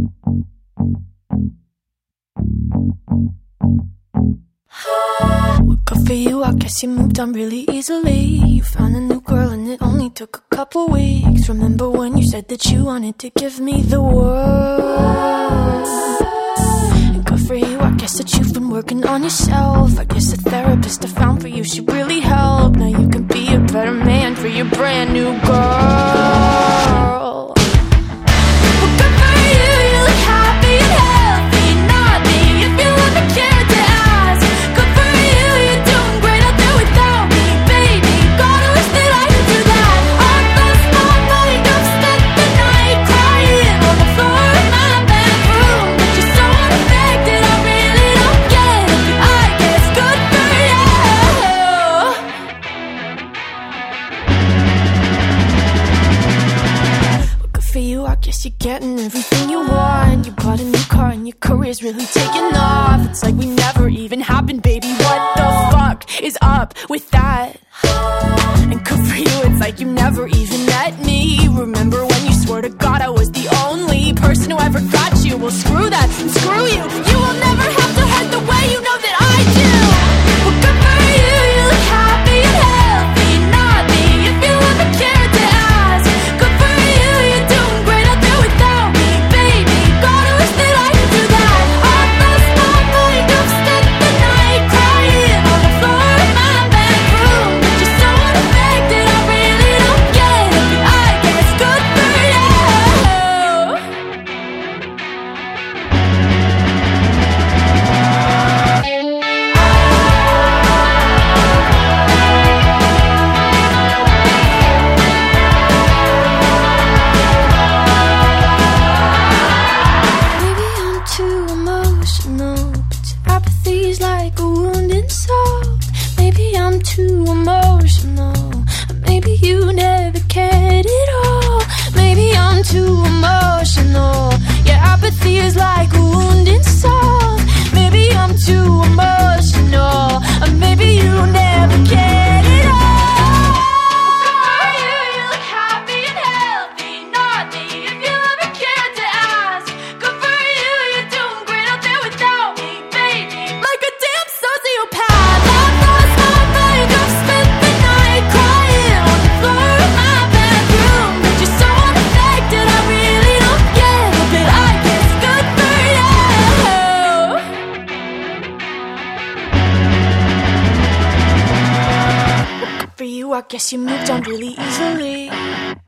Well, good for you, I guess you moved on really easily. You found a new girl and it only took a couple weeks. Remember when you said that you wanted to give me the world? And good for you, I guess that you've been working on yourself. I guess the therapist I found for you should really help. Now you can be a better man for your brand new girl. Well, good for you, you look happy and healthy. Not me, if you ever cared to ask. Good for you, you're doing great out there without me, baby. God, I wish that I could do that. I lost my mind, I've spent the night crying on the floor of my bedroom. But you're so unaffected, I really don't get it. I guess good for you. Well, good for you, I guess you're getting everything you want. You bought a new car and your career's really taking off. It's like we never even happened, baby. What the fuck is up with that? And good for you, it's like you never even met me. Remember when you swore to God I was the only person who ever got you? Well, screw that and screw you. You will never have to hurt the way you know that I do. Well, good for you, you look happy and healthy. Not me, if you ever cared to ask. Good for you, you're doing great out there without me, baby. God, I wish that I could do that. I lost my mind, I've spent the night crying on the floor of my bedroom. But you're so unaffected, I really don't get it. I guess good for you. Maybe I'm too emotional, but your apathy's like a wounded soul. Maybe I'm too emotional, or maybe you never cared at all. Maybe I'm too emotional, your apathy is like a wounded soul. Maybe I'm too emotional, or maybe you never cared at all. Good for you, you look happy and healthy. Not me, if you ever cared to ask. Good for you, you're doing great out there without me, baby. Like a damn sociopath, I've lost my mind. I've spent the night crying on the floor of my bedroom. But you're so unaffected, I really don't get it. But I guess good for you. Good for you, I guess you moved on really easily.